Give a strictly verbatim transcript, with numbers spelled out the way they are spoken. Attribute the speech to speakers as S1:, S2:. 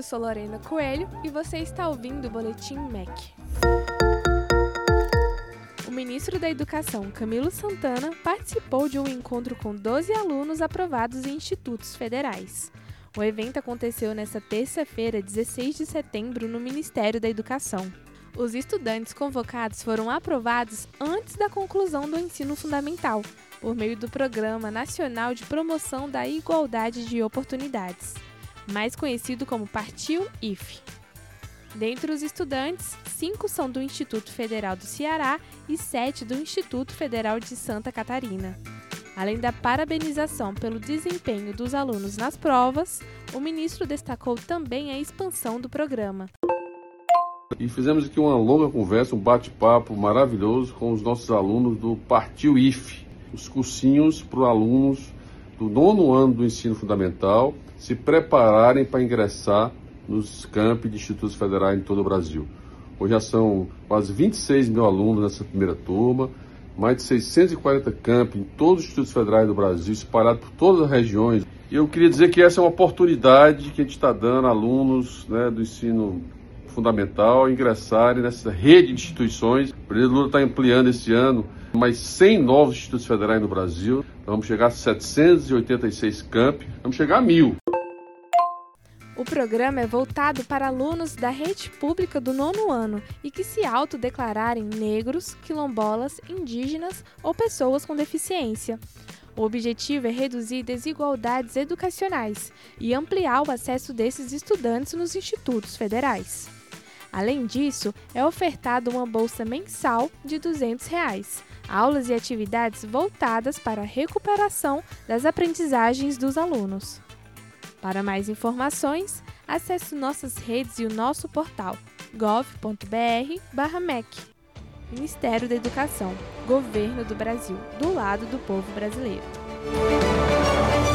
S1: Eu sou Lorena Coelho e você está ouvindo o Boletim M E C. O ministro da Educação, Camilo Santana, participou de um encontro com doze alunos aprovados em institutos federais. O evento aconteceu nesta terça-feira, dezesseis de setembro, no Ministério da Educação. Os estudantes convocados foram aprovados antes da conclusão do ensino fundamental, por meio do Programa Nacional de Promoção da Igualdade de Oportunidades, mais conhecido como Partiu I F. Dentre os estudantes, cinco são do Instituto Federal do Ceará e sete do Instituto Federal de Santa Catarina. Além da parabenização pelo desempenho dos alunos nas provas, o ministro destacou também a expansão do programa.
S2: E fizemos aqui uma longa conversa, um bate-papo maravilhoso com os nossos alunos do Partiu I F, os cursinhos para os alunos do nono ano do ensino fundamental se prepararem para ingressar nos campi de institutos federais em todo o Brasil. Hoje já são quase vinte e seis mil alunos nessa primeira turma, mais de seiscentos e quarenta campi em todos os institutos federais do Brasil, espalhados por todas as regiões. E eu queria dizer que essa é uma oportunidade que a gente está dando a alunos, né, do ensino fundamental ingressarem nessa rede de instituições. O presidente Lula está ampliando esse ano mais cem novos institutos federais no Brasil. Vamos chegar a setecentos e oitenta e seis campi, vamos chegar a mil.
S1: O programa é voltado para alunos da rede pública do nono ano e que se autodeclararem negros, quilombolas, indígenas ou pessoas com deficiência. O objetivo é reduzir desigualdades educacionais e ampliar o acesso desses estudantes nos institutos federais. Além disso, é ofertada uma bolsa mensal de duzentos reais, aulas e atividades voltadas para a recuperação das aprendizagens dos alunos. Para mais informações, acesse nossas redes e o nosso portal gov ponto br barra M E C. Ministério da Educação, Governo do Brasil, do lado do povo brasileiro.